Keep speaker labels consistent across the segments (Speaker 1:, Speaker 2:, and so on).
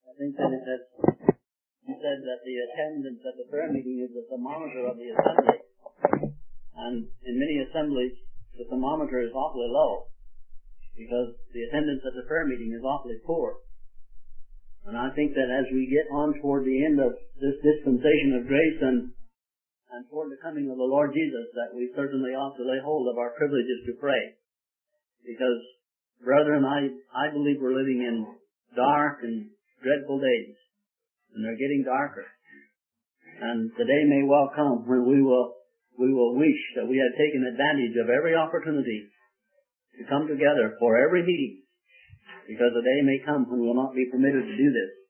Speaker 1: I think that he said that the attendance at the prayer meeting is the thermometer of the assembly. And in many assemblies, the thermometer is awfully low because the attendance at the prayer meeting is awfully poor. And I think that as we get on toward the end of this dispensation of grace and toward the coming of the Lord Jesus, that we certainly ought to lay hold of our privileges to pray. Because, brethren, I believe we're living in dark and dreadful days. And they're getting darker. And the day may well come when we will wish that we had taken advantage of every opportunity to come together for every meeting. Because the day may come when we will not be permitted to do this.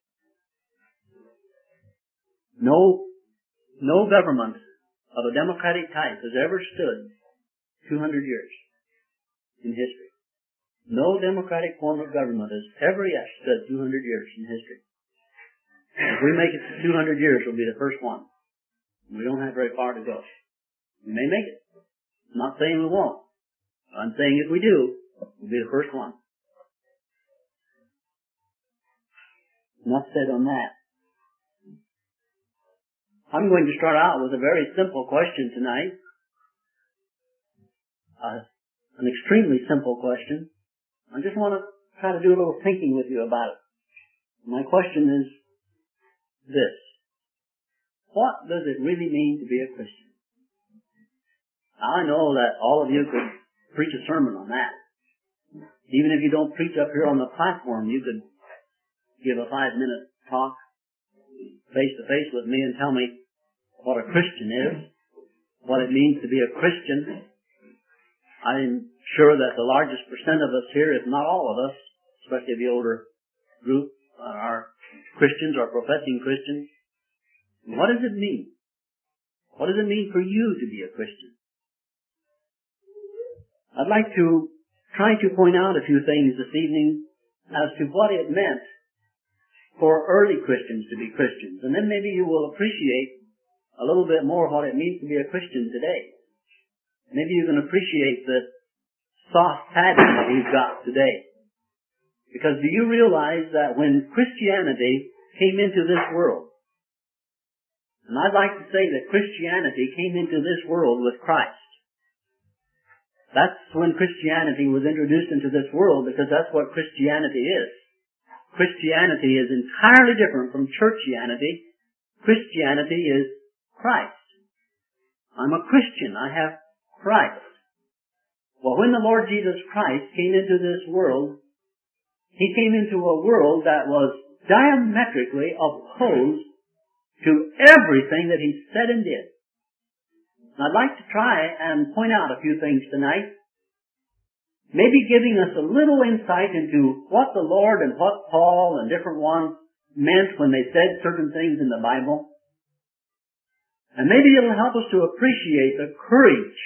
Speaker 1: No government of a democratic type has ever stood 200 years in history. No democratic form of government has ever yet stood 200 years in history. If we make it to 200 years, we'll be the first one. We don't have very far to go. We may make it. I'm not saying we won't. I'm saying if we do, we'll be the first one. Enough said on that. I'm going to start out with a very simple question tonight. An extremely simple question. I just want to try to do a little thinking with you about it. My question is this. What does it really mean to be a Christian? Now, I know that all of you could preach a sermon on that. Even if you don't preach up here on the platform, you could give a 5-minute talk face to face with me and tell me what a Christian is, what it means to be a Christian. I'm sure that the largest percent of us here, if not all of us, especially the older group, are Christians or professing Christians. What does it mean? What does it mean for you to be a Christian? I'd like to try to point out a few things this evening as to what it meant for early Christians to be Christians. And then maybe you will appreciate a little bit more what it means to be a Christian today. Maybe you can appreciate the soft padding that we've got today. Because do you realize that when Christianity came into this world, and I'd like to say that Christianity came into this world with Christ. That's when Christianity was introduced into this world, because that's what Christianity is. Christianity is entirely different from churchianity. Christianity is Christ. I'm a Christian. I have Christ. Well, when the Lord Jesus Christ came into this world, He came into a world that was diametrically opposed to everything that He said and did. And I'd like to try and point out a few things tonight, maybe giving us a little insight into what the Lord and what Paul and different ones meant when they said certain things in the Bible. And maybe it'll help us to appreciate the courage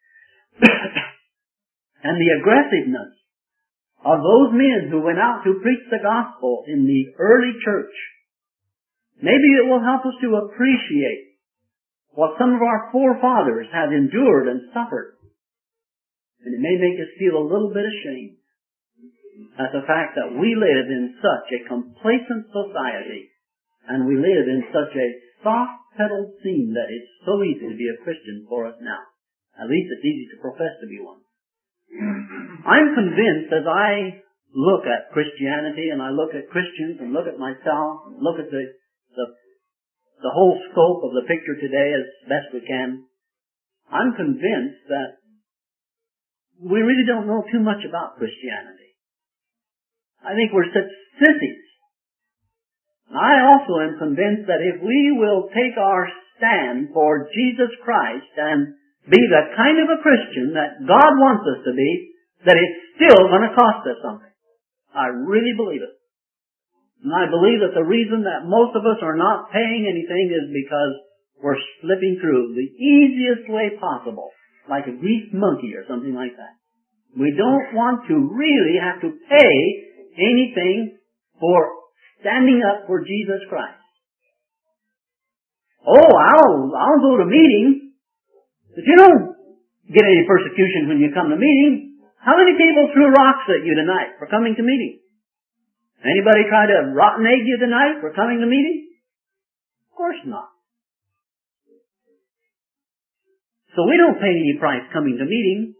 Speaker 1: and the aggressiveness of those men who went out to preach the gospel in the early church. Maybe it will help us to appreciate what some of our forefathers have endured and suffered. And it may make us feel a little bit ashamed at the fact that we live in such a complacent society and we live in such a soft-pedaled scene that it's so easy to be a Christian for us now. At least it's easy to profess to be one. I'm convinced as I look at Christianity and I look at Christians and look at myself and look at the whole scope of the picture today as best we can, I'm convinced that we really don't know too much about Christianity. I think we're such sissies. I also am convinced that if we will take our stand for Jesus Christ and be the kind of a Christian that God wants us to be, that it's still going to cost us something. I really believe it. And I believe that the reason that most of us are not paying anything is because we're slipping through the easiest way possible, like a greased monkey or something like that. We don't want to really have to pay anything for standing up for Jesus Christ. Oh, I'll go to meetings, but you don't get any persecution when you come to meeting. How many people threw rocks at you tonight for coming to meeting? Anybody try to rotten egg you tonight for coming to meeting? Of course not. So we don't pay any price coming to meeting.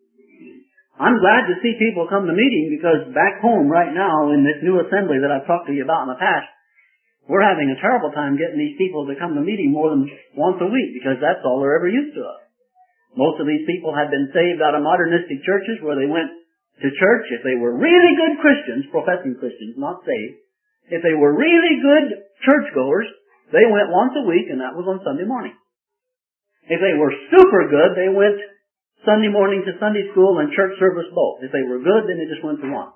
Speaker 1: I'm glad to see people come to meeting, because back home right now in this new assembly that I've talked to you about in the past, we're having a terrible time getting these people to come to meeting more than once a week, because that's all they're ever used to. Most of these people had been saved out of modernistic churches where they went to church. If they were really good Christians, professing Christians, not saved, if they were really good churchgoers, they went once a week, and that was on Sunday morning. If they were super good, they went Sunday morning to Sunday school and church service both. If they were good, then they just went to one.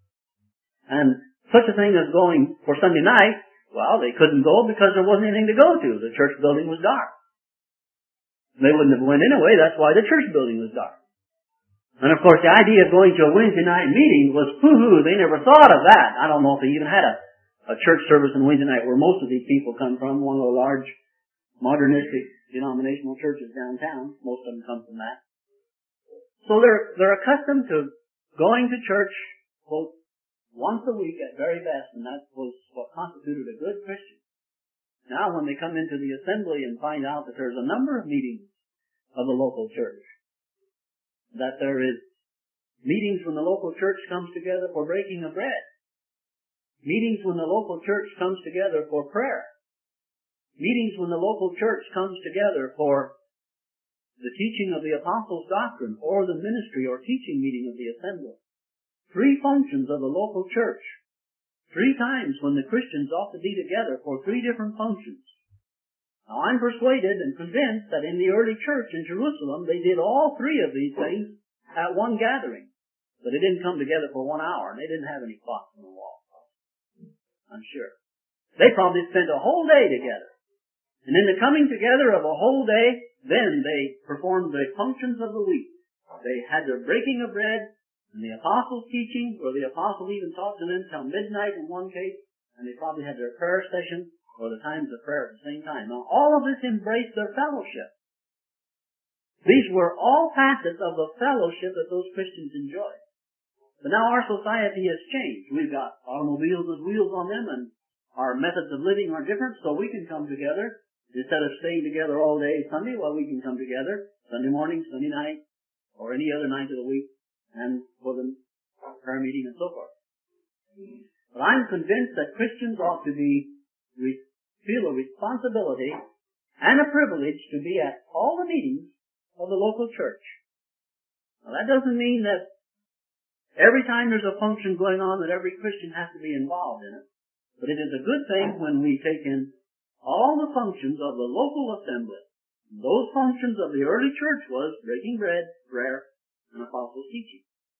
Speaker 1: And such a thing as going for Sunday night, well, they couldn't go because there wasn't anything to go to. The church building was dark. They wouldn't have went anyway. That's why the church building was dark. And of course, the idea of going to a Wednesday night meeting was poo-hoo. They never thought of that. I don't know if they even had a church service on Wednesday night where most of these people come from, one of the large modernistic denominational churches downtown. Most of them come from that. So they're accustomed to going to church, quote, once a week at very best, and that was what constituted a good Christian. Now when they come into the assembly and find out that there's a number of meetings of the local church, that there is meetings when the local church comes together for breaking of bread, meetings when the local church comes together for prayer, meetings when the local church comes together for the teaching of the apostles' doctrine, or the ministry or teaching meeting of the assembly. 3 functions of the local church. 3 times when the Christians ought to be together for 3 different functions. Now I'm persuaded and convinced that in the early church in Jerusalem, they did all 3 of these things at one gathering. But they didn't come together for 1 hour, and they didn't have any clocks on the wall. I'm sure. They probably spent a whole day together. And in the coming together of a whole day, then they performed the functions of the week. They had their breaking of bread and the apostles' teaching, where the apostle even taught to them till midnight in one case, and they probably had their prayer session or the times of prayer at the same time. Now, all of this embraced their fellowship. These were all facets of the fellowship that those Christians enjoyed. But now our society has changed. We've got automobiles with wheels on them, and our methods of living are different, so we can come together. Instead of staying together all day Sunday, well, we can come together Sunday morning, Sunday night, or any other night of the week, and for the prayer meeting and so forth. But I'm convinced that Christians ought to feel a responsibility and a privilege to be at all the meetings of the local church. Now, that doesn't mean that every time there's a function going on that every Christian has to be involved in it. But it is a good thing when we take in all the functions of the local assembly. Those functions of the early church was breaking bread, prayer, and apostles' teaching.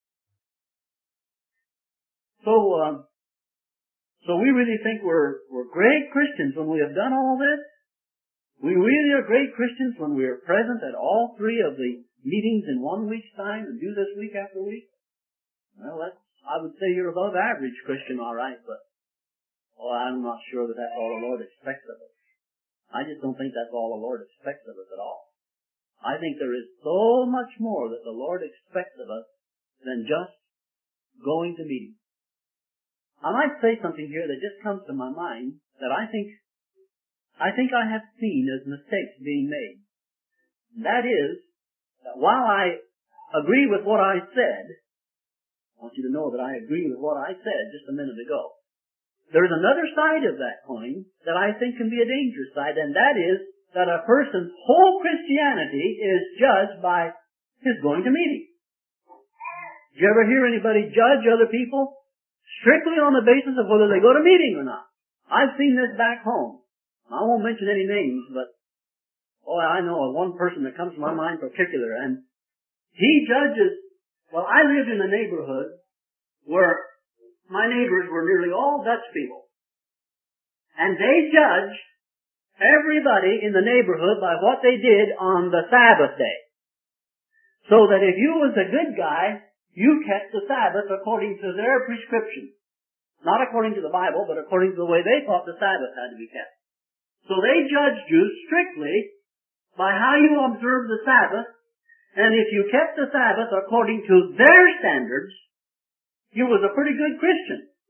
Speaker 1: So we really think we're great Christians when we have done all this. We really are great Christians when we are present at all 3 of the meetings in 1 week's time and do this week after week. Well, I would say you're above average Christian, all right, but I'm not sure that that's all the Lord expects of us. I just don't think that's all the Lord expects of us at all. I think there is so much more that the Lord expects of us than just going to meetings. I might say something here that just comes to my mind that I think I have seen as mistakes being made. And that is, that while I agree with what I said, I want you to know that I agree with what I said just a minute ago. There's another side of that coin that I think can be a dangerous side, and that is that a person's whole Christianity is judged by his going to meetings. Did you ever hear anybody judge other people strictly on the basis of whether they go to meeting or not? I've seen this back home. I won't mention any names, but I know of one person that comes to my mind in particular, and he judges. Well, I lived in a neighborhood where my neighbors were nearly all Dutch people. And they judged everybody in the neighborhood by what they did on the Sabbath day. So that if you was a good guy, you kept the Sabbath according to their prescription. Not according to the Bible, but according to the way they thought the Sabbath had to be kept. So they judged you strictly by how you observed the Sabbath, and if you kept the Sabbath according to their standards, you was a pretty good Christian.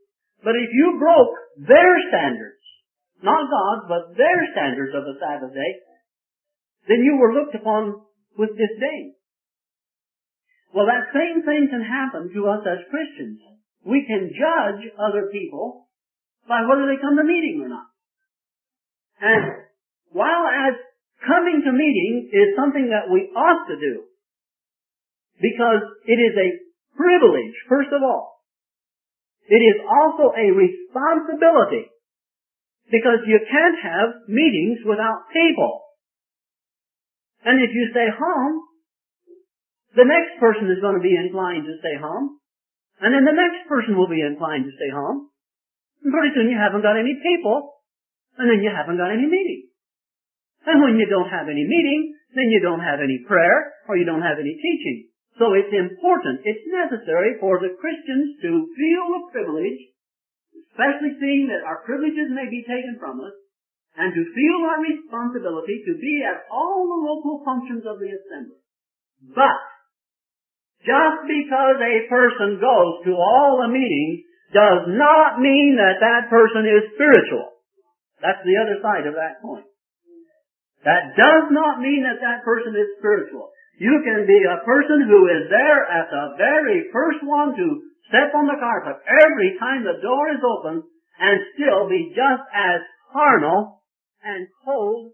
Speaker 1: But if you broke their standards, not God's, but their standards of the Sabbath day, then you were looked upon with disdain. Well, that same thing can happen to us as Christians. We can judge other people by whether they come to meeting or not. And while as coming to meeting is something that we ought to do, because it is a privilege, first of all, it is also a responsibility, because you can't have meetings without people. And if you stay home, the next person is going to be inclined to stay home, and then the next person will be inclined to stay home, and pretty soon you haven't got any people, and then you haven't got any meeting. And when you don't have any meeting, then you don't have any prayer, or you don't have any teaching. So it's important, it's necessary for the Christians to feel the privilege, especially seeing that our privileges may be taken from us, and to feel our responsibility to be at all the local functions of the assembly. But, just because a person goes to all the meetings does not mean that that person is spiritual. That's the other side of that coin. That does not mean that that person is spiritual. You can be a person who is there at the very first one to step on the carpet every time the door is open and still be just as carnal and cold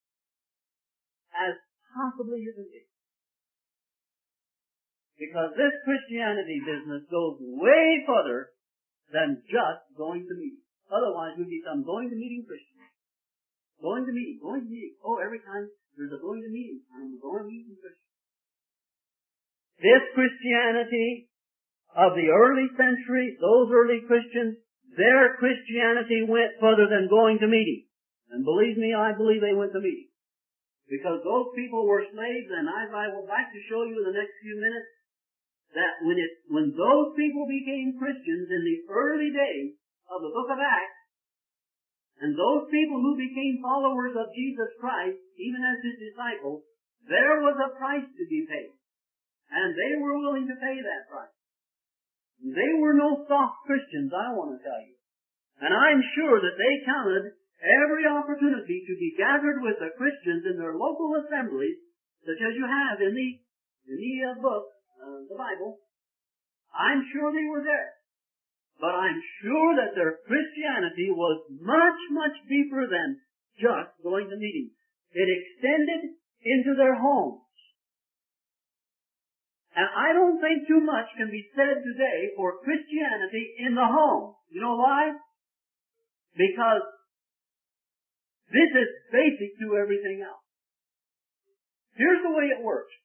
Speaker 1: as possibly you can be. Because this Christianity business goes way further than just going to meeting. Otherwise we become going to meeting Christians. Going to meeting, going to meeting. Oh, every time there's a going to meeting, I'm going to meeting Christians. This Christianity of the early century, those early Christians, their Christianity went further than going to meeting. And believe me, I believe they went to meeting. Because those people were slaves, and as I would like to show you in the next few minutes, that when those people became Christians in the early days of the book of Acts, and those people who became followers of Jesus Christ, even as his disciples, there was a price to be paid. And they were willing to pay that price. They were no soft Christians, I want to tell you. And I'm sure that they counted every opportunity to be gathered with the Christians in their local assemblies, such as you have in the book, the Bible. I'm sure they were there. But I'm sure that their Christianity was much, much deeper than just going to meetings. It extended into their homes. And I don't think too much can be said today for Christianity in the home. You know why? Because this is basic to everything else. Here's the way it works.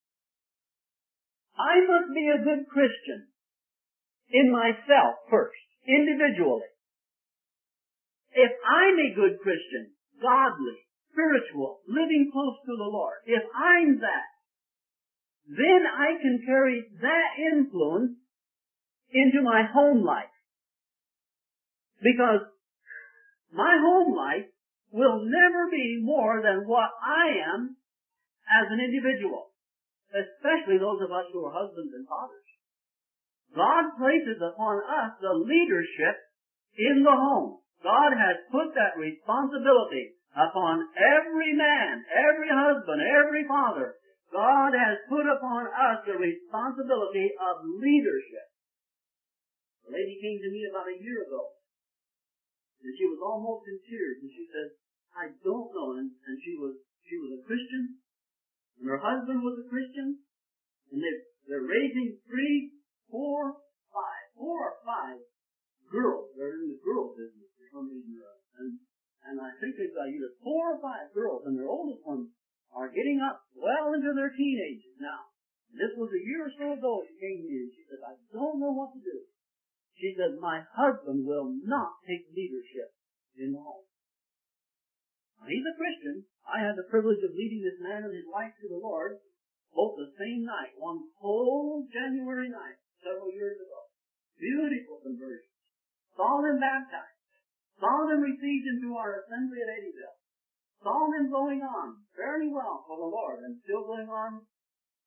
Speaker 1: I must be a good Christian in myself first, individually. If I'm a good Christian, godly, spiritual, living close to the Lord, if I'm that, then I can carry that influence into my home life. Because my home life will never be more than what I am as an individual, especially those of us who are husbands and fathers. God places upon us the leadership in the home. God has put that responsibility upon every man, every husband, every father. God has put upon us the responsibility of leadership. A lady came to me about a year ago, and she was almost in tears, and she said, I don't know, and she was a Christian, and her husband was a Christian, and they're raising 4 or 5 girls. They're in the girl business for some reason or other. And I think they've got either 4 or 5 girls, and their oldest ones are getting up well into their teenagers now. And this was a year or so ago she came to me, and she said, I don't know what to do. She said, my husband will not take leadership in the home. Now, he's a Christian. I had the privilege of leading this man and his wife to the Lord both the same night, one cold January night, several years ago. Beautiful conversion. Saw them baptized. Saw them received into our assembly at Eddyville. Saw them going on fairly well for the Lord and still going on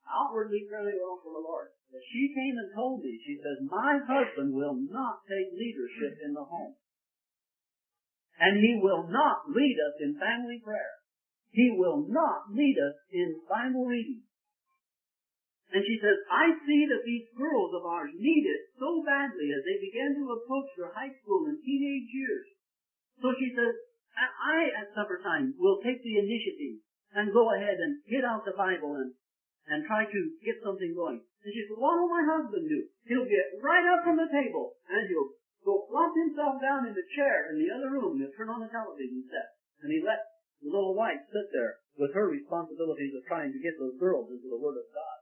Speaker 1: outwardly fairly well for the Lord. But she came and told me, she says, my husband will not take leadership in the home. And he will not lead us in family prayer. He will not lead us in Bible reading. And she says, I see that these girls of ours need it so badly as they begin to approach their high school and teenage years. So she says, I, at supper time, will take the initiative and go ahead and get out the Bible and try to get something going. And she said, what will my husband do? He'll get right up from the table and he'll go plump himself down in the chair in the other room. He'll turn on the television set. And he let the little wife sit there with her responsibilities of trying to get those girls into the Word of God.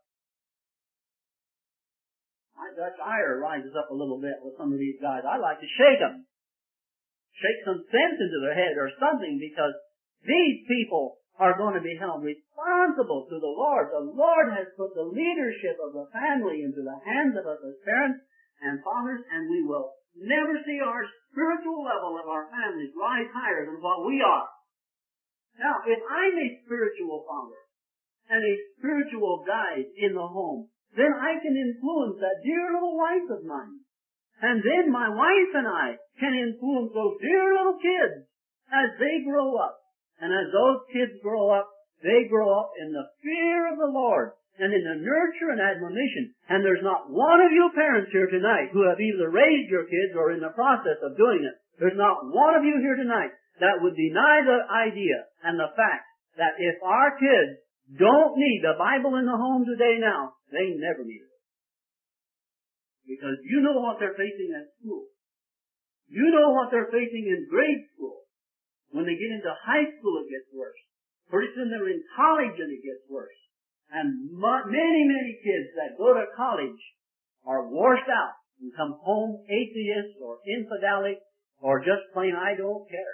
Speaker 1: My Dutch ire rises up a little bit with some of these guys. I like to shake them. Shake some sense into their head or something, because these people are going to be held responsible to the Lord. The Lord has put the leadership of the family into the hands of us as parents and fathers, and we will never see our spiritual level of our families rise higher than what we are. Now, if I'm a spiritual father and a spiritual guide in the home, then I can influence that dear little wife of mine. And then my wife and I can influence those dear little kids as they grow up. And as those kids grow up, they grow up in the fear of the Lord and in the nurture and admonition. And there's not one of you parents here tonight who have either raised your kids or in the process of doing it. There's not one of you here tonight that would deny the idea and the fact that if our kids don't need the Bible in the home today now, they never need it. Because you know what they're facing at school. You know what they're facing in grade school. When they get into high school, it gets worse. Pretty soon they're in college and it gets worse. And many, many kids that go to college are washed out and come home atheists or infidelic or just plain I don't care.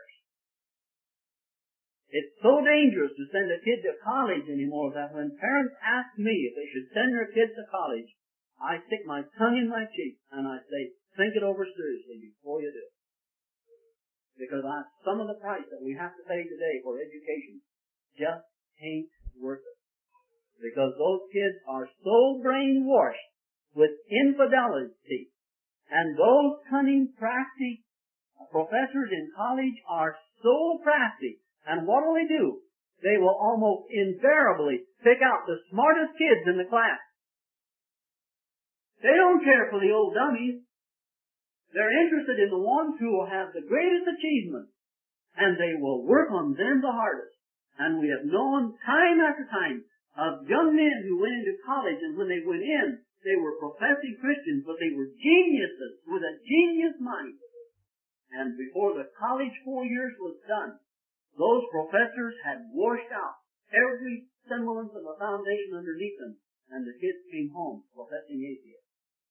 Speaker 1: It's so dangerous to send a kid to college anymore that when parents ask me if they should send their kids to college, I stick my tongue in my cheek and I say, think it over seriously before you do. Because some of the price that we have to pay today for education just ain't worth it. Because those kids are so brainwashed with infidelity, and those cunning, crafty professors in college are so crafty. And what will they do? They will almost invariably pick out the smartest kids in the class. They don't care for the old dummies. They're interested in the ones who will have the greatest achievement. And they will work on them the hardest. And we have known time after time of young men who went into college, and when they went in, they were professing Christians, but they were geniuses with a genius mind. And before the college 4 years was done, those professors had washed out every semblance of a foundation underneath them, and the kids came home professing atheists.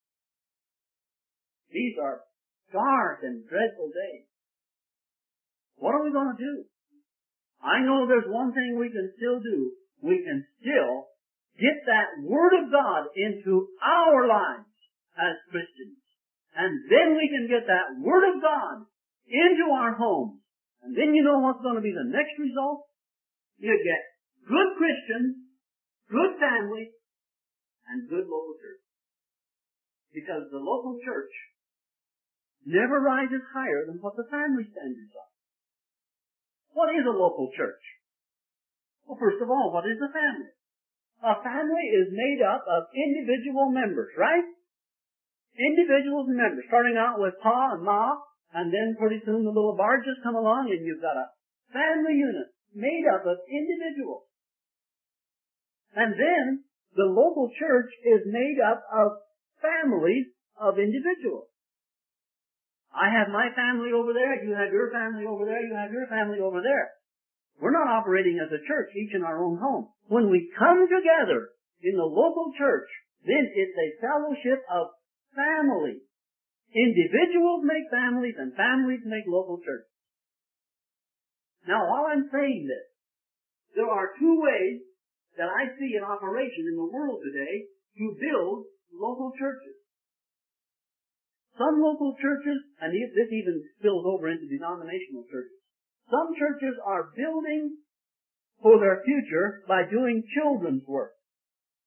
Speaker 1: These are dark and dreadful days. What are we going to do? I know there's one thing we can still do. We can still get that Word of God into our lives as Christians. And then we can get that Word of God into our homes. And then you know what's going to be the next result? You get good Christians, good families, and good local church. Because the local church never rises higher than what the family standards are. What is a local church? Well, first of all, what is a family? A family is made up of individual members, right? Individuals and members, starting out with Pa and Ma, and then pretty soon the little barges come along and you've got a family unit made up of individuals. And then the local church is made up of families of individuals. I have my family over there, you have your family over there, you have your family over there. We're not operating as a church, each in our own home. When we come together in the local church, then it's a fellowship of families. Individuals make families, and families make local churches. Now, while I'm saying this, there are two ways that I see in operation in the world today to build local churches. Some local churches, and this even spills over into denominational churches, some churches are building for their future by doing children's work.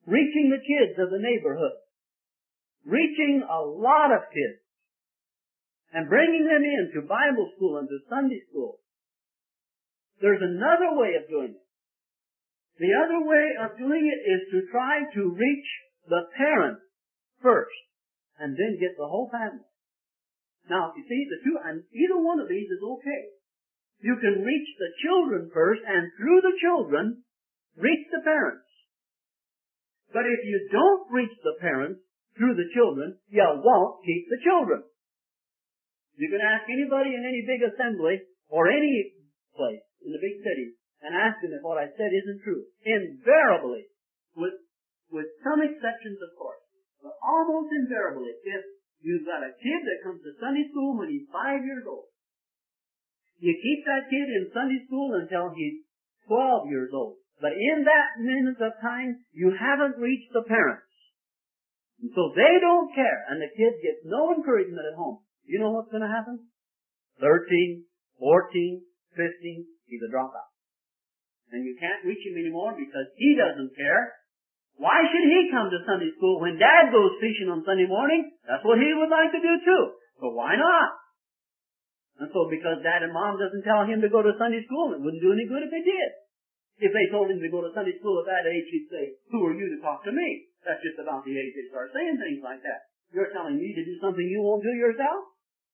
Speaker 1: reaching the kids of the neighborhood, reaching a lot of kids, and bringing them into Bible school and to Sunday school. There's another way of doing it. The other way of doing it is to try to reach the parents first, and then get the whole family. Now, you see, the two, and either one of these is okay. You can reach the children first, and through the children, reach the parents. But if you don't reach the parents through the children, you won't keep the children. You can ask anybody in any big assembly, or any place in the big city, and ask them if what I said isn't true. Invariably, with some exceptions, of course, but almost invariably, if you've got a kid that comes to Sunday school when he's 5 years old, you keep that kid in Sunday school until he's 12 years old. But in that minute of time, you haven't reached the parents. And so they don't care, and the kid gets no encouragement at home. You know what's going to happen? 13, 14, 15, he's a dropout. And you can't reach him anymore because he doesn't care. Why should he come to Sunday school when Dad goes fishing on Sunday morning? That's what he would like to do too. So why not? And so because Dad and Mom doesn't tell him to go to Sunday school, it wouldn't do any good if they did. If they told him to go to Sunday school at that age, he'd say, "Who are you to talk to me?" That's just about the age they start saying things like that. You're telling me to do something you won't do yourself?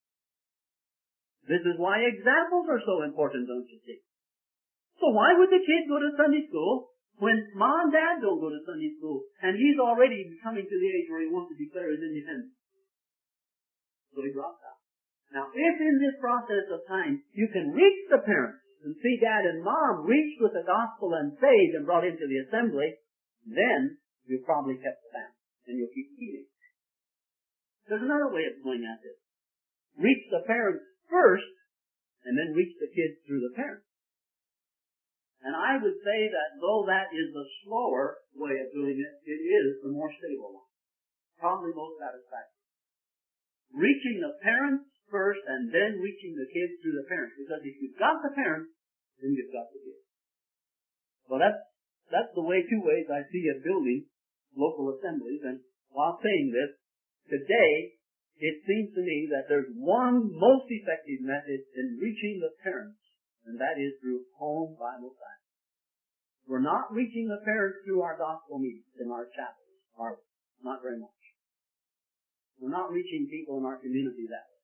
Speaker 1: This is why examples are so important, don't you see? So why would the kid go to Sunday school when Mom and Dad don't go to Sunday school, and he's already coming to the age where he wants to declare his independence? So he drops out. Now, if in this process of time you can reach the parents and see Dad and Mom reached with the gospel and saved and brought into the assembly, then you've probably kept the family, and you'll keep eating. There's another way of going at this. Reach the parents first, and then reach the kids through the parents. And I would say that though that is the slower way of doing it, it is the more stable one. Probably most satisfactory. Reaching the parents first and then reaching the kids through the parents. Because if you've got the parents, then you've got the kids. Well, that's the way, two ways I see of building local assemblies. And while saying this, today, it seems to me that there's one most effective method in reaching the parents, and that is through home Bible study. We're not reaching the parents through our gospel meetings in our chapels, are we? Not very much. We're not reaching people in our community that way.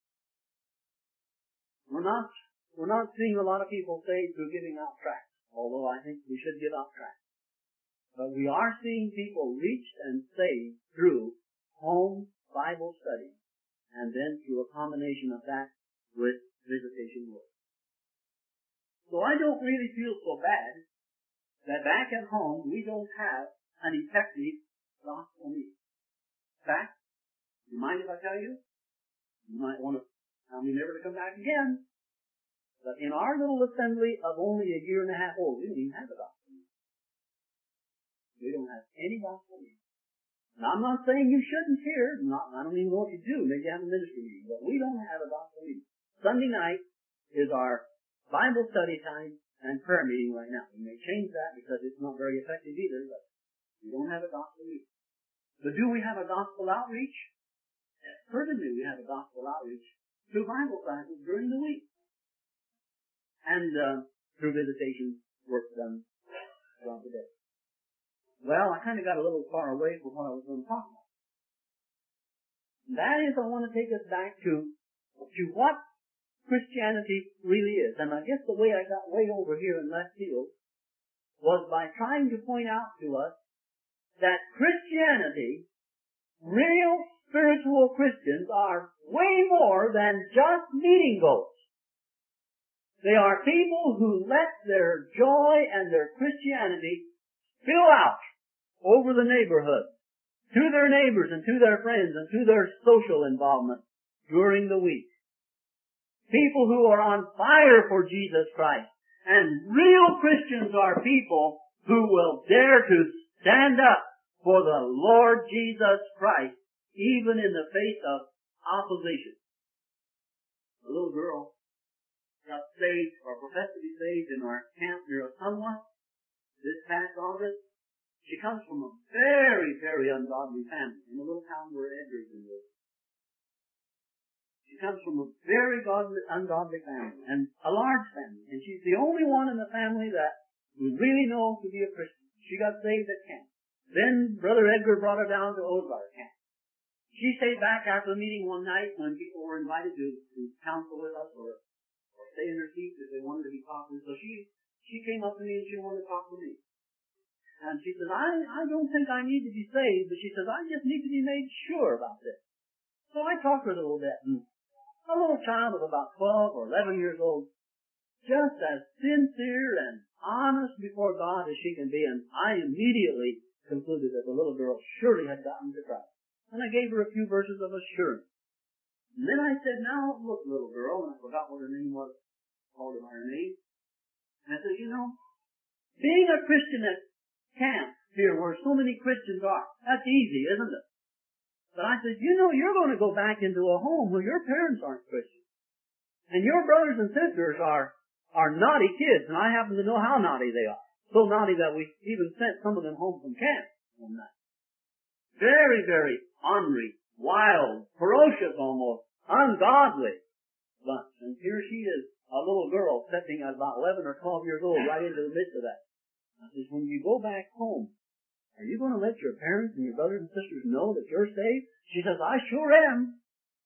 Speaker 1: We're not seeing a lot of people saved through giving out tracts, although I think we should give out tracts. But we are seeing people reached and saved through home Bible study, and then through a combination of that with visitation work. So I don't really feel so bad that back at home we don't have an effective gospel meeting. In fact, you mind if I tell you? You might want to tell me never to come back again. But in our little assembly of only a year and a half old, we don't even have a gospel meeting. We don't have any gospel meeting. Now, I'm not saying you shouldn't here. I don't even know if you do. Maybe you have a ministry meeting. But we don't have a gospel meeting. Sunday night is our Bible study time and prayer meeting right now. We may change that because it's not very effective either, but we don't have a gospel meeting. But do we have a gospel outreach? Certainly we have a gospel outreach through Bible classes during the week. And through visitation work done throughout the day. Well, I kind of got a little far away from what I was going to talk about. That is, I want to take us back to what Christianity really is. And I guess the way I got way over here in left field was by trying to point out to us that Christianity, real spiritual Christians, are way more than just meeting goers. They are people who let their joy and their Christianity spill out over the neighborhood, to their neighbors and to their friends and to their social involvement during the week. People who are on fire for Jesus Christ. And real Christians are people who will dare to stand up for the Lord Jesus Christ, even in the face of opposition. A little girl got saved, or professed to be saved, in our camp near Ottumwa this past August. She comes from a very, very ungodly family in the little town where Edgar's in. She comes from a very ungodly family, and a large family. And she's the only one in the family that we really know to be a Christian. She got saved at camp. Then Brother Edgar brought her down to Ozark camp. She stayed back after the meeting one night when people were invited to counsel with us or stay in their seats if they wanted to be talking. So she came up to me and she wanted to talk to me. And she says, I don't think I need to be saved, but she says, I just need to be made sure about this. So I talked to her a little bit, and a little child of about 12 or 11 years old, just as sincere and honest before God as she can be, and I immediately concluded that the little girl surely had gotten to Christ. And I gave her a few verses of assurance. And then I said, now look, little girl, and I forgot what her name was, called her by her name. And I said, you know, being a Christian at camp here where so many Christians are, that's easy, isn't it? But I said, you know, you're going to go back into a home where your parents aren't Christians. And your brothers and sisters are naughty kids, and I happen to know how naughty they are. So naughty that we even sent some of them home from camp one night. Very, very ornery, wild, ferocious almost, ungodly bunch. And here she is, a little girl, stepping at about 11 or 12 years old, right into the midst of that. I says, when you go back home, are you going to let your parents and your brothers and sisters know that you're saved? She says, I sure am.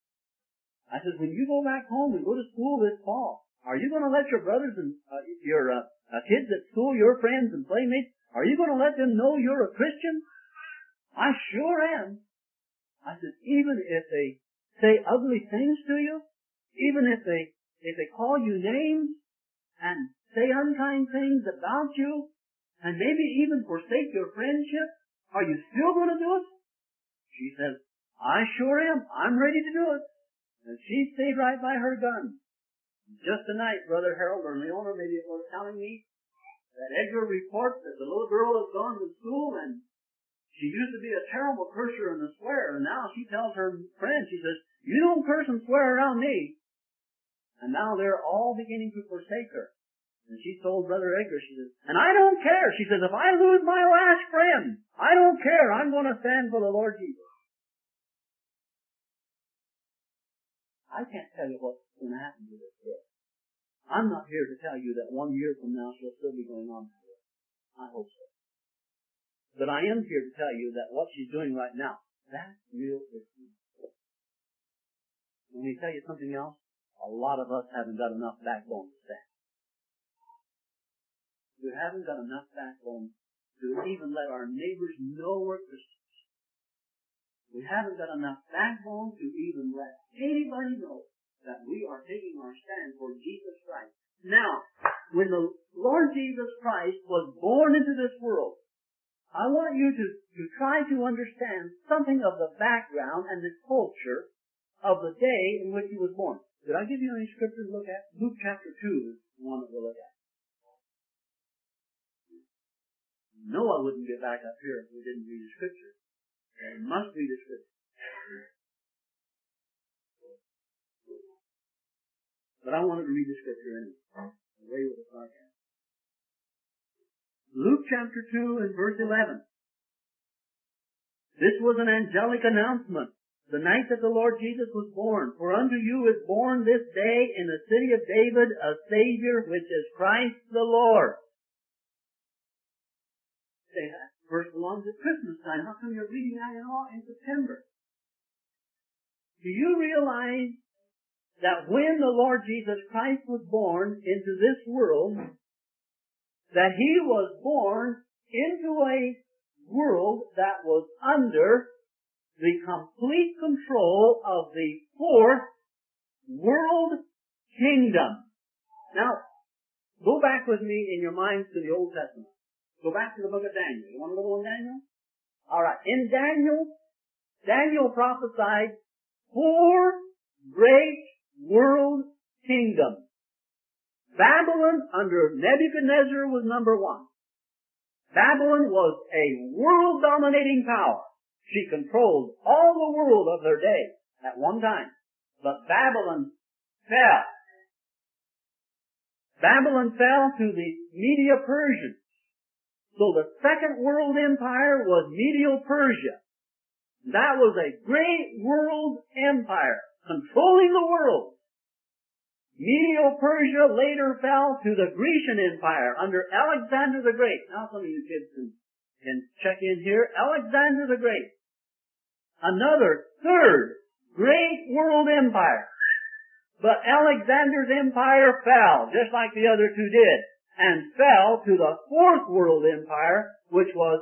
Speaker 1: I says, when you go back home and go to school this fall, are you going to let your brothers and your kids at school, your friends and playmates, are you going to let them know you're a Christian? I sure am. I said, even if they say ugly things to you, even if they call you names and say unkind things about you, and maybe even forsake your friendship, are you still going to do it? She says, I sure am. I'm ready to do it. And she stayed right by her gun. Just tonight, Brother Harold or Leona maybe it was telling me that Edgar reports that the little girl has gone to school and she used to be a terrible curser and a swearer, and now she tells her friends, she says, you don't curse and swear around me. And now they're all beginning to forsake her. And she told Brother Edgar, she says, and I don't care. She says, if I lose my last friend, I don't care. I'm going to stand for the Lord Jesus. I can't tell you what's going to happen to this girl. I'm not here to tell you that 1 year from now she'll still be going on to it. I hope so. But I am here to tell you that what she's doing right now, that's real Christian. Let me tell you something else. A lot of us haven't got enough backbone to stand. We haven't got enough backbone to even let our neighbors know we're Christians. We haven't got enough backbone to even let anybody know that we are taking our stand for Jesus Christ. Now, when the Lord Jesus Christ was born into this world, I want you to try to understand something of the background and the culture of the day in which he was born. Did I give you any scripture to look at? Luke chapter 2 is the one that we'll look at. Noah wouldn't get back up here if we didn't read the scripture. We must read the scripture. But I wanted to read the scripture anyway. Away with the sarcasm. Luke chapter 2 and verse 11. This was an angelic announcement. The night that the Lord Jesus was born. For unto you is born this day in the city of David a Savior, which is Christ the Lord. Say that verse belongs at Christmas time. How come you're reading that in September? Do you realize that when the Lord Jesus Christ was born into this world, that he was born into a world that was under the complete control of the fourth world kingdom? Now, go back with me in your minds to the Old Testament. Go back to the book of Daniel. You want to go in Daniel? Alright, in Daniel prophesied 4 great world kingdoms. Babylon under Nebuchadnezzar was number 1. Babylon was a world-dominating power. She controlled all the world of their day at one time. But Babylon fell. Babylon fell to the Medo-Persians. So the second world empire was Medo-Persia. That was a great world empire, controlling the world. Medo-Persia later fell to the Grecian Empire under Alexander the Great. Now some of you kids can check in here. Alexander the Great. Another third great world empire. But Alexander's empire fell, just like the other two did, and fell to the fourth world empire, which was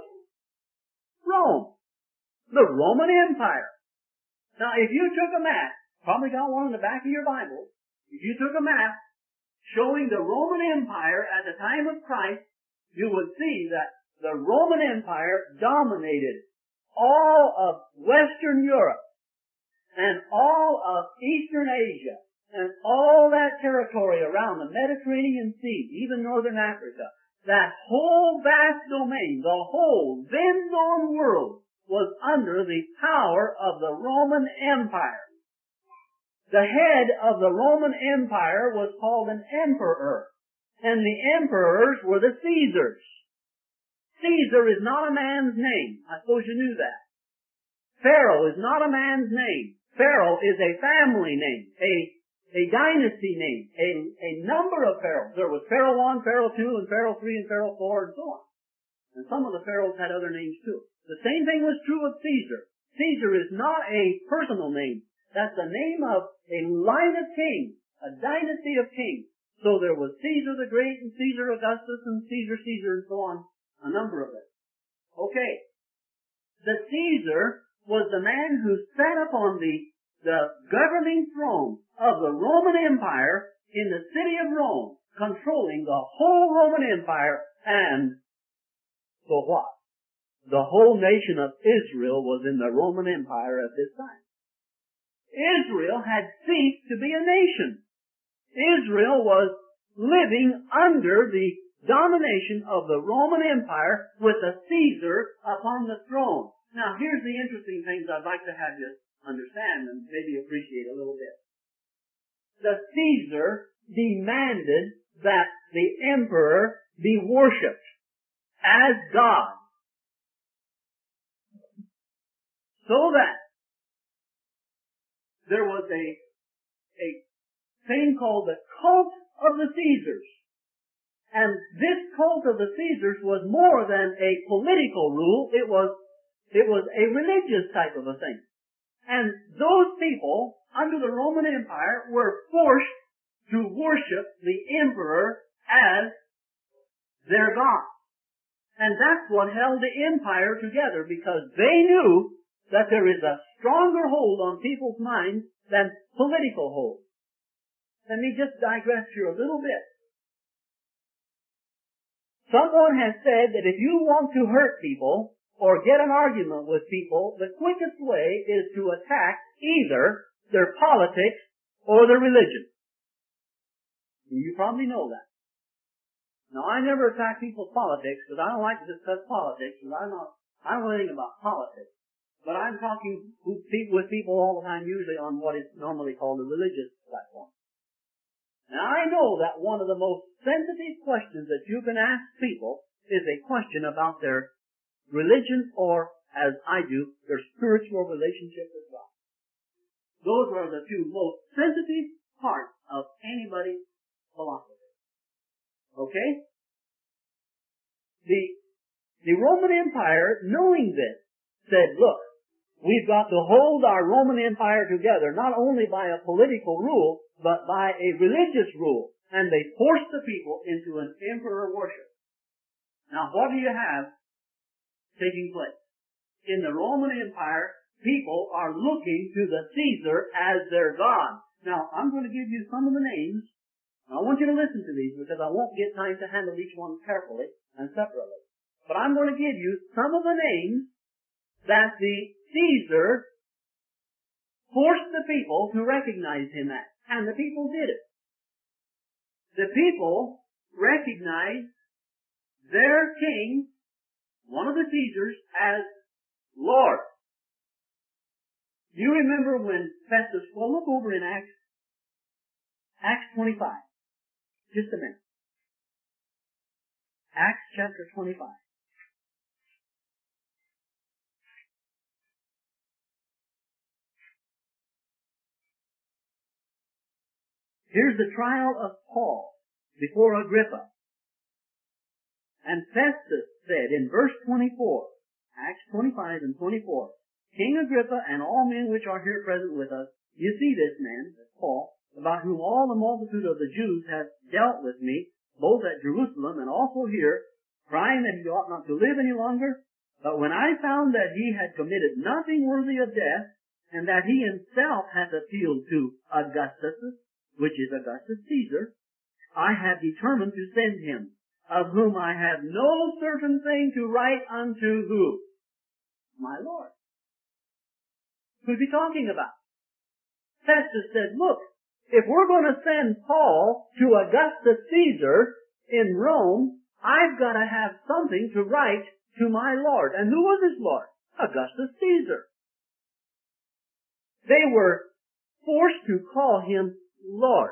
Speaker 1: Rome. The Roman Empire. Now if you took a map, probably got one in the back of your Bible, if you took a map showing the Roman Empire at the time of Christ, you would see that the Roman Empire dominated all of Western Europe and all of Eastern Asia and all that territory around the Mediterranean Sea, even Northern Africa. That whole vast domain, the whole then known world, was under the power of the Roman Empire. The head of the Roman Empire was called an emperor, and the emperors were the Caesars. Caesar is not a man's name. I suppose you knew that. Pharaoh is not a man's name. Pharaoh is a family name, a dynasty name, a number of pharaohs. There was Pharaoh 1, Pharaoh 2, and Pharaoh 3, and Pharaoh 4, and so on. And some of the pharaohs had other names too. The same thing was true of Caesar. Caesar is not a personal name. That's the name of a line of kings, a dynasty of kings. So there was Caesar the Great and Caesar Augustus and Caesar and so on, a number of them. Okay. The Caesar was the man who sat upon the governing throne of the Roman Empire in the city of Rome, controlling the whole Roman Empire, and so what? The whole nation of Israel was in the Roman Empire at this time. Israel had ceased to be a nation. Israel was living under the domination of the Roman Empire with a Caesar upon the throne. Now here's the interesting things I'd like to have you understand and maybe appreciate a little bit. The Caesar demanded that the emperor be worshipped as God, so that there was a thing called the cult of the Caesars. And this cult of the Caesars was more than a political rule. It was a religious type of a thing. And those people under the Roman Empire were forced to worship the emperor as their God. And that's what held the empire together, because they knew that there is a stronger hold on people's minds than political hold. Let me just digress here a little bit. Someone has said that if you want to hurt people or get an argument with people, the quickest way is to attack either their politics or their religion. You probably know that. Now, I never attack people's politics because I don't like to discuss politics, because I don't know anything about politics. But I'm talking with people all the time, usually on what is normally called a religious platform. Now, I know that one of the most sensitive questions that you can ask people is a question about their religion, or, as I do, their spiritual relationship with God. Those are the two most sensitive parts of anybody's philosophy. Okay? The Roman Empire, knowing this, said, look, we've got to hold our Roman Empire together, not only by a political rule, but by a religious rule. And they forced the people into an emperor worship. Now, what do you have taking place? In the Roman Empire, people are looking to the Caesar as their God. Now, I'm going to give you some of the names. I want you to listen to these, because I won't get time to handle each one carefully and separately. But I'm going to give you some of the names that the Caesar forced the people to recognize him as. And the people did it. The people recognized their king, one of the Caesars, as Lord. Do you remember when Festus, well, look over in Acts 25. Just a minute. Acts chapter 25. Here's the trial of Paul before Agrippa. And Festus said in verse 24, Acts 25 and 24, King Agrippa and all men which are here present with us, you see this man, Paul, about whom all the multitude of the Jews have dealt with me, both at Jerusalem and also here, crying that he ought not to live any longer. But when I found that he had committed nothing worthy of death, and that he himself hath appealed to Augustus, which is Augustus Caesar, I have determined to send him, of whom I have no certain thing to write unto who? My Lord. Who's he talking about? Festus said, look, if we're going to send Paul to Augustus Caesar in Rome, I've got to have something to write to my Lord. And who was his Lord? Augustus Caesar. They were forced to call him Lord.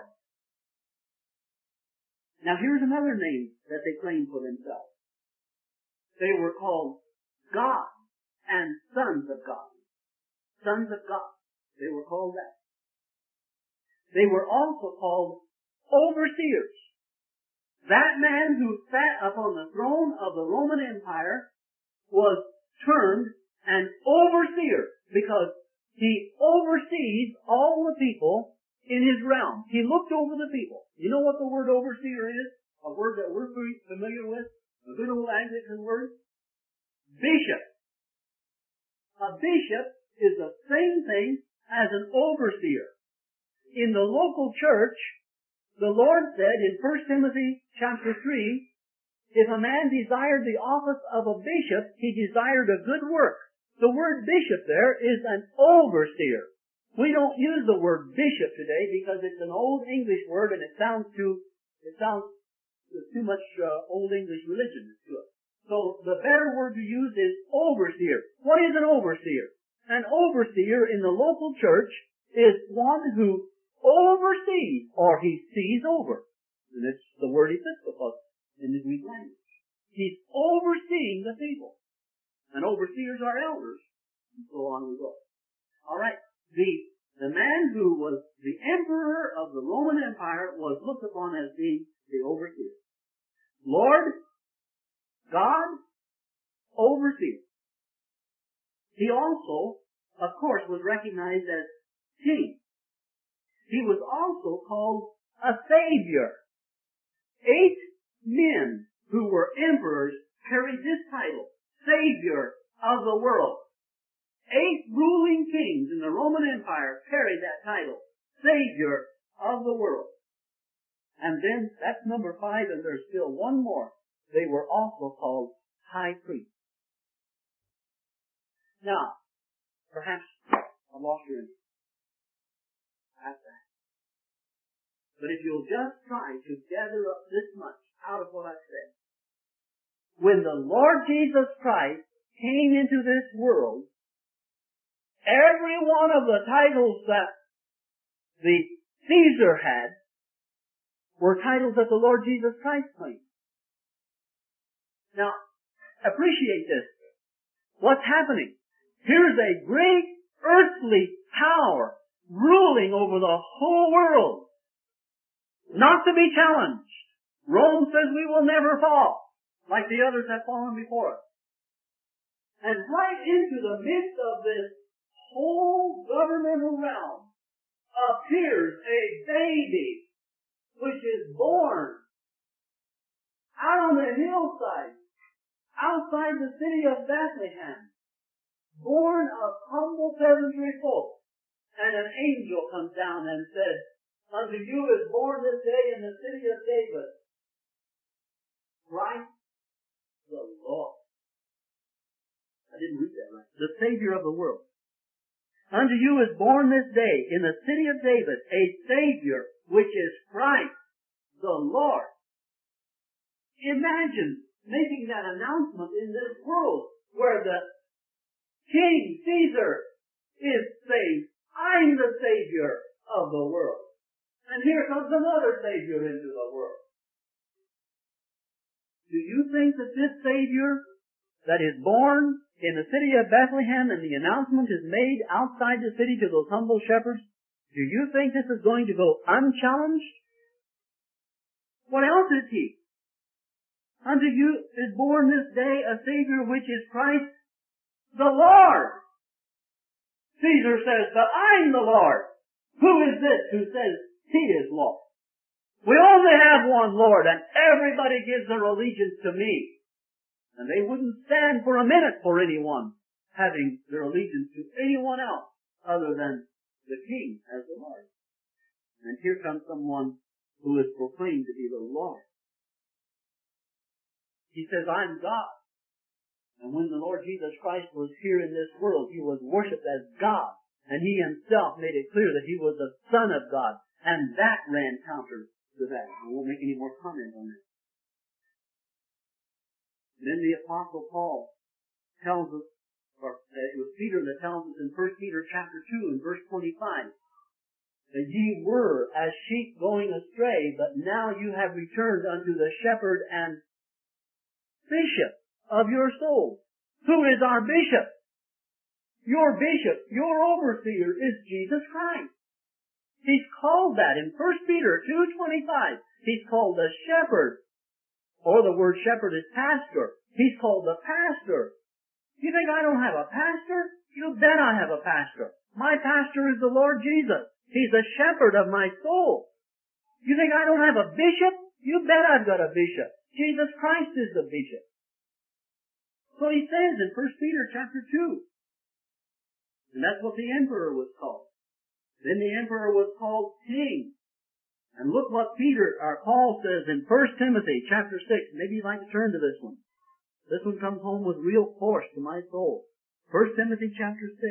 Speaker 1: Now here's another name that they claimed for themselves. They were called God and sons of God. Sons of God. They were called that. They were also called overseers. That man who sat upon the throne of the Roman Empire was termed an overseer because he oversees all the people in his realm. He looked over the people. You know what the word overseer is? A word that we're familiar with? A good old Anglican word? Bishop. A bishop is the same thing as an overseer. In the local church, the Lord said in 1 Timothy chapter 3, if a man desired the office of a bishop, he desired a good work. The word bishop there is an overseer. We don't use the word bishop today because it's an old English word and it sounds too much old English religion to it. So the better word to use is overseer. What is an overseer? An overseer in the local church is one who oversees, or he sees over. And it's the word episcopos in the Greek language. He's overseeing the people. And overseers are elders. And so on we go. Alright. The man who was the emperor of the Roman Empire was looked upon as being the overseer. Lord, God, overseer. He also, of course, was recognized as king. He was also called a savior. 8 men who were emperors carried this title, Savior of the world. 8 ruling kings in the Roman Empire carried that title, Savior of the world. And then, that's number 5, and there's still one more. They were also called high priests. Now, perhaps I lost your interest. At that. But if you'll just try to gather up this much out of what I've said. When the Lord Jesus Christ came into this world, every one of the titles that the Caesar had were titles that the Lord Jesus Christ claimed. Now, appreciate this. What's happening? Here's a great earthly power ruling over the whole world. Not to be challenged. Rome says we will never fall, like the others have fallen before us. And right into the midst of this whole governmental realm appears a baby which is born out on the hillside, outside the city of Bethlehem, born of humble peasantry folk. And an angel comes down and said, unto you is born this day in the city of David, Christ the Lord. I didn't read that right. The Savior of the world. Unto you is born this day in the city of David a Savior, which is Christ the Lord. Imagine making that announcement in this world where the King Caesar is saved. I'm the Savior of the world. And here comes another Savior into the world. Do you think that this Savior that is born in the city of Bethlehem and the announcement is made outside the city to those humble shepherds, Do you think this is going to go unchallenged? What else is he? Unto you is born this day a Savior, which is Christ the Lord. Caesar says, but I'm the Lord. Who is this who says he is Lord? We only have one Lord, and everybody gives their allegiance to me. And they wouldn't stand for a minute for anyone having their allegiance to anyone else other than the King as the Lord. And here comes someone who is proclaimed to be the Lord. He says, I'm God. And when the Lord Jesus Christ was here in this world, he was worshipped as God. And he himself made it clear that he was the Son of God. And that ran counter to that. I won't make any more comment on that. Then the Apostle Paul tells us, or it was Peter that tells us in 1 Peter chapter 2 and verse 25, that ye were as sheep going astray, but now you have returned unto the shepherd and bishop of your souls. Who is our bishop? Your bishop, your overseer is Jesus Christ. He's called that in 1 Peter 2:25. He's called the shepherd. Or the word shepherd is pastor. He's called the pastor. You think I don't have a pastor? You bet I have a pastor. My pastor is the Lord Jesus. He's the shepherd of my soul. You think I don't have a bishop? You bet I've got a bishop. Jesus Christ is the bishop. So he says in 1 Peter chapter 2. And that's what the emperor was called. Then the emperor was called king. And look what Paul says in 1 Timothy chapter 6. Maybe you'd like to turn to this one. This one comes home with real force to my soul. 1 Timothy chapter 6.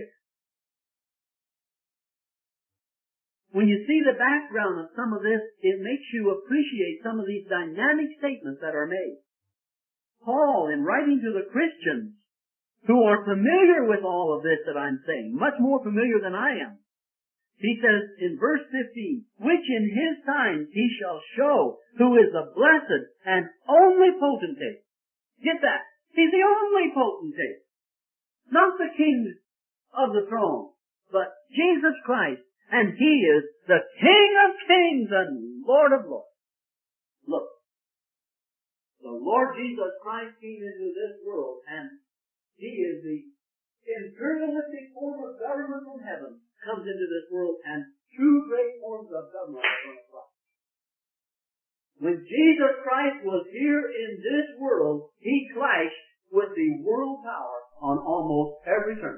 Speaker 1: When you see the background of some of this, it makes you appreciate some of these dynamic statements that are made. Paul, in writing to the Christians who are familiar with all of this that I'm saying, much more familiar than I am, he says in verse 15, which in his time he shall show who is the blessed and only potentate. Get that? He's the only potentate. Not the king of the throne, but Jesus Christ. And he is the King of kings and Lord of lords. Look, the Lord Jesus Christ came into this world, and he is the imperialistic form of government from heaven, comes into this world, and two great forms of government are going to rise. When Jesus Christ was here in this world, he clashed with the world power on almost every turn.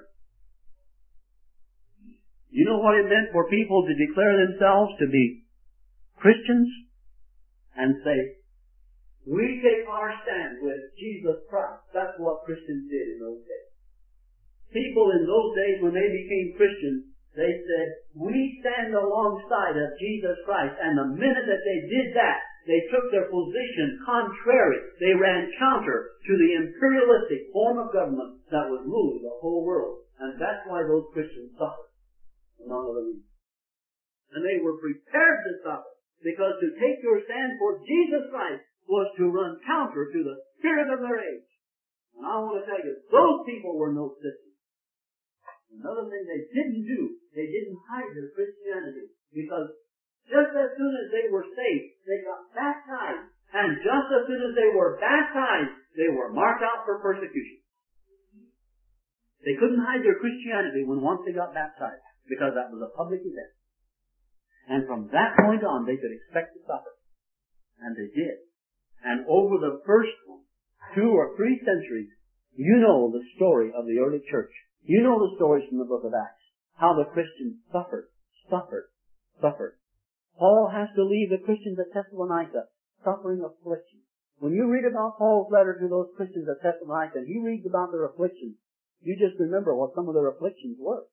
Speaker 1: You know what it meant for people to declare themselves to be Christians and say, we take our stand with Jesus Christ. That's what Christians did in those days. People in those days, when they became Christians, they said, we stand alongside of Jesus Christ. And the minute that they did that, they took their position contrary. They ran counter to the imperialistic form of government that was ruling the whole world. And that's why those Christians suffered. Among other reasons. And they were prepared to suffer, because to take your stand for Jesus Christ was to run counter to the spirit of their age. And I want to tell you, those people were no sissies. Another thing they didn't do, they didn't hide their Christianity, because just as soon as they were saved, they got baptized. And just as soon as they were baptized, they were marked out for persecution. They couldn't hide their Christianity when once they got baptized, because that was a public event. And from that point on, they could expect to suffer. And they did. And over the first 2 or 3 centuries, you know the story of the early church. You know the stories from the book of Acts. How the Christians suffered. Paul has to leave the Christians at Thessalonica suffering affliction. When you read about Paul's letter to those Christians at Thessalonica, and he reads about their afflictions, you just remember what some of their afflictions were.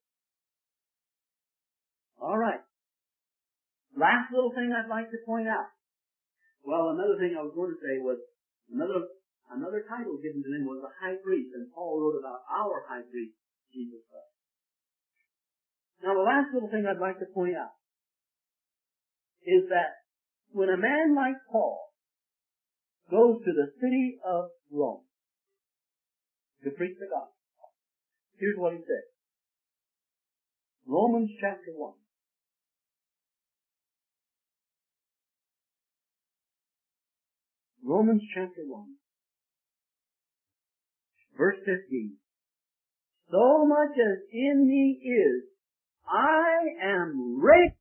Speaker 1: All right. Last little thing I'd like to point out. Well, another thing I was going to say was another title given to him was the high priest, and Paul wrote about our high priest, Jesus Christ. Now, the last little thing I'd like to point out is that when a man like Paul goes to the city of Rome to preach the gospel, here's what he says. Romans chapter 1. Romans chapter 1. Verse 15. So much as in me is, I am ready